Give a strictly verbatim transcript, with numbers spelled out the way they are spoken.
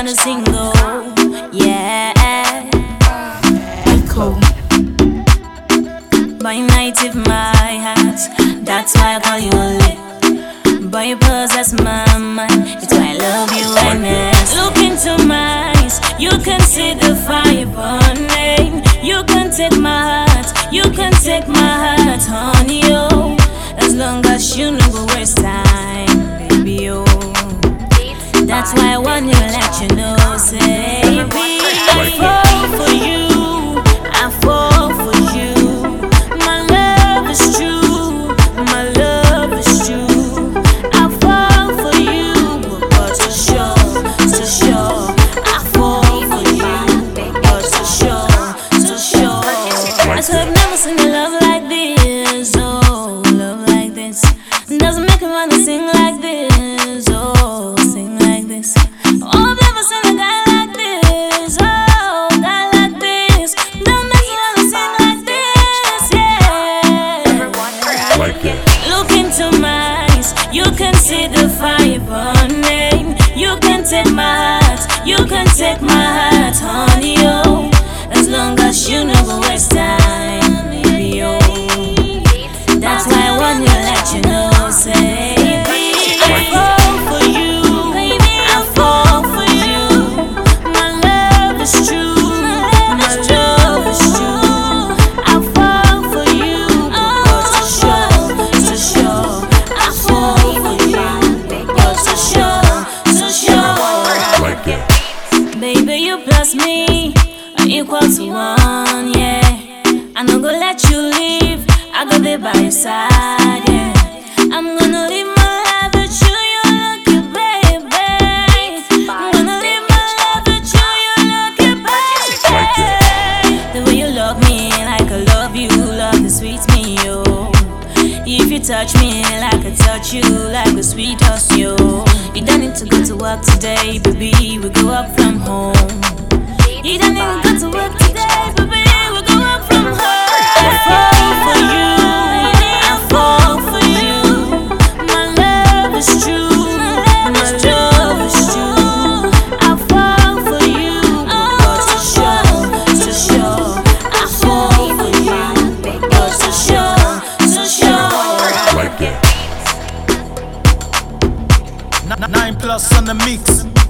on a single. Yeah. Echo. By night if my heart, that's why I call you only. But you possess my mind, it's why I love you endless. Look into my eyes, you can see the fire burning. You can take my heart, you can take my heart, honey, oh. As long as you no go waste time, baby, oh. That's why I want to let you know, say, baby, I fall for you, I fall for you. My love is true, my love is true. I fall for you, but so sure, so sure. I fall for you, but so sure, so sure. I swear I've never seen a love like this, oh, love like this. Doesn't make me wanna sing like this, oh, sing like this. Oh, I've never seen a guy like this, oh, guy like this. Doesn't make me wanna sing like this, yeah. Like it. Look into my eyes, you can see the fire burning. You can take my heart, you can take my heart, honey, oh. As long as you no go waste time, baby, oh. That's why I want to let you know, say, baby, I fall for you, I fall for you. My love is true, my love is true. I fall for you, but so sure, so sure. I fall for you, but so sure, so sure. Like it. Baby, you plus me are equal to one, yeah. I no go let you leave, I go there by your side, yeah. I'm gonna live my life with you, you're lucky, baby. I'm gonna live my life with you, you're lucky, baby. The way you love me like I love you, love the sweet me, yo. If you touch me like I touch you, like a sweet us, yo. You don't need to go to work today, baby, we go up from home. You don't need to go to work today, baby, we go up from home. I fall for you, I fall for you. My love is true, my love is true. I fall for you, but so sure, so sure. I fall for you, but so sure, so sure. Like it. Nine plus on the mix.